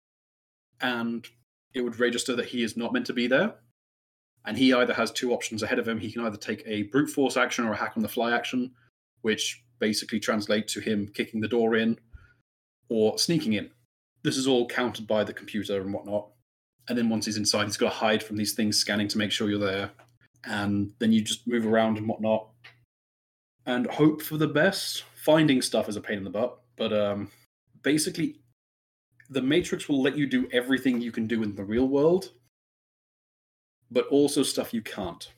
and it would register that he is not meant to be there. And he either has two options ahead of him. He can either take a brute force action or a hack on the fly action, which basically translates to him kicking the door in or sneaking in. This is all counted by the computer and whatnot. And then once he's inside, he's got to hide from these things scanning to make sure you're there. And then you just move around and whatnot and hope for the best. Finding stuff is a pain in the butt. But basically, the Matrix will let you do everything you can do in the real world, but also stuff you can't.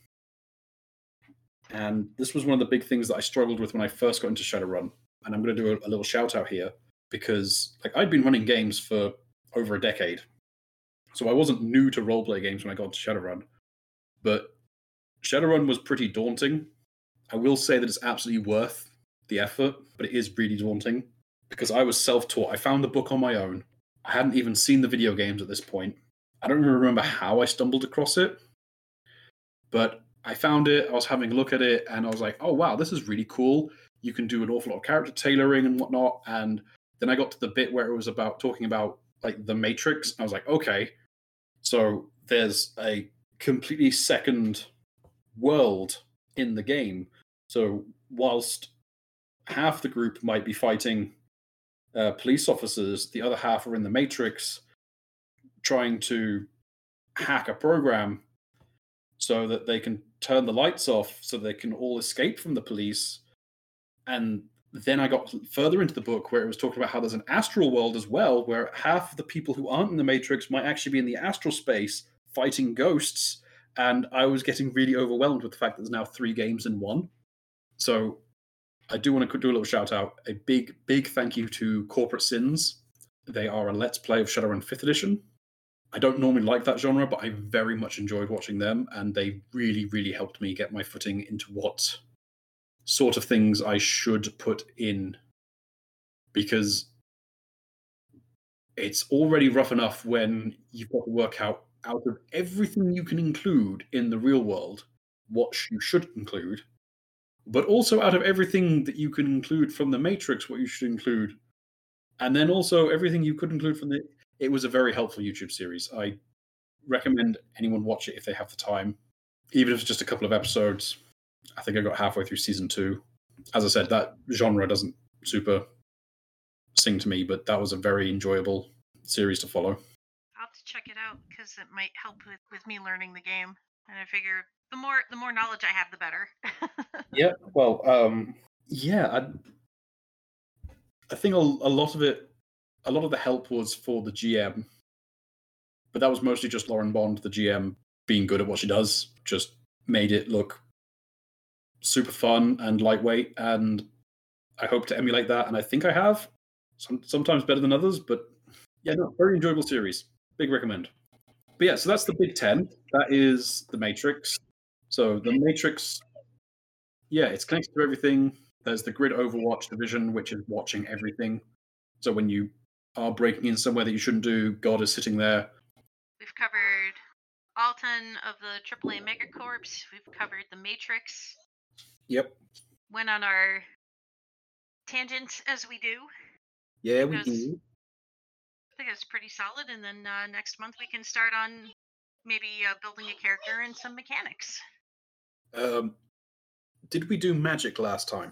And this was one of the big things that I struggled with when I first got into Shadowrun. And I'm going to do a little shout out here because I'd been running games for over a decade. So I wasn't new to roleplay games when I got into Shadowrun. But Shadowrun was pretty daunting. I will say that it's absolutely worth the effort, but it is really daunting because I was self-taught. I found the book on my own. I hadn't even seen the video games at this point. I don't even remember how I stumbled across it, but I found it, I was having a look at it, and I was like, oh wow, this is really cool. You can do an awful lot of character tailoring and whatnot. And then I got to the bit where it was talking about the Matrix. And I was like, okay, so there's a completely second world in the game. So whilst half the group might be fighting police officers, the other half are in the Matrix trying to hack a program so that they can turn the lights off so they can all escape from the police. And then I got further into the book where it was talking about how there's an astral world as well, where half of the people who aren't in the Matrix might actually be in the astral space fighting ghosts. And I was getting really overwhelmed with the fact that there's now 3 games in one. So I do want to do a little shout out. A big thank you to Corporate Sins. They are a Let's Play of Shadowrun 5th Edition. I don't normally like that genre, but I very much enjoyed watching them, and they really helped me get my footing into what sort of things I should put in, because it's already rough enough when you've got to work out of everything you can include in the real world, what you should include, but also out of everything that you can include from the Matrix, what you should include, and then also everything you could include from the... It was a very helpful YouTube series. I recommend anyone watch it if they have the time, even if it's just a couple of episodes. I think I got halfway through season 2. As I said, that genre doesn't super sing to me, but that was a very enjoyable series to follow. I'll have to check it out because it might help with me learning the game. And I figure the more knowledge I have, the better. Yeah, well, yeah, I think a lot of the help was for the GM, but that was mostly just Lauren Bond, the GM, being good at what she does. Just made it look super fun and lightweight, and I hope to emulate that, and I think I have. Sometimes better than others, but yeah, no, very enjoyable series. Big recommend. But yeah, so that's the Big 10. That is the Matrix. So the Matrix, yeah, it's connected to everything. There's the Grid Overwatch division, which is watching everything. So when you are breaking in somewhere that you shouldn't do, God is sitting there. We've covered Alton of the AAA Megacorps. We've covered the Matrix. Yep. Went on our tangents as we do. Yeah, we do. I think it's pretty solid. And then next month we can start on maybe building a character and some mechanics. Did we do magic last time?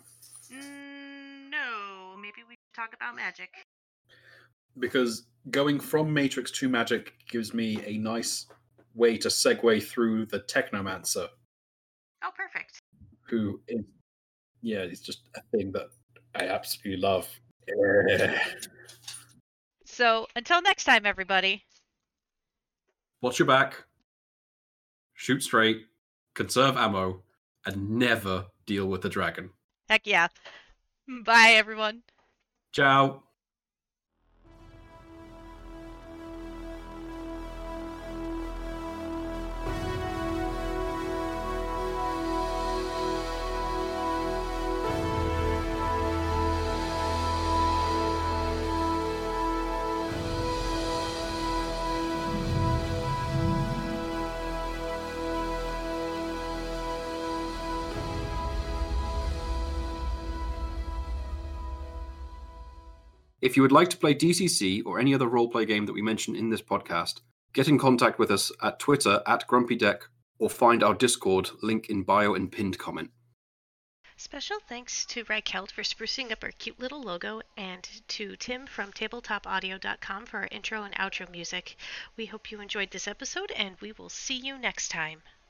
No, maybe we should talk about magic. Because going from Matrix to magic gives me a nice way to segue through the Technomancer. Oh, perfect. Who is, yeah, it's just a thing that I absolutely love. Yeah. So, until next time, everybody. Watch your back, shoot straight, conserve ammo, and never deal with the dragon. Heck yeah. Bye, everyone. Ciao. If you would like to play DCC or any other roleplay game that we mention in this podcast, get in contact with us at Twitter @GrumpyDeck or find our Discord, link in bio and pinned comment. Special thanks to Reichelt for sprucing up our cute little logo, and to Tim from tabletopaudio.com for our intro and outro music. We hope you enjoyed this episode, and we will see you next time.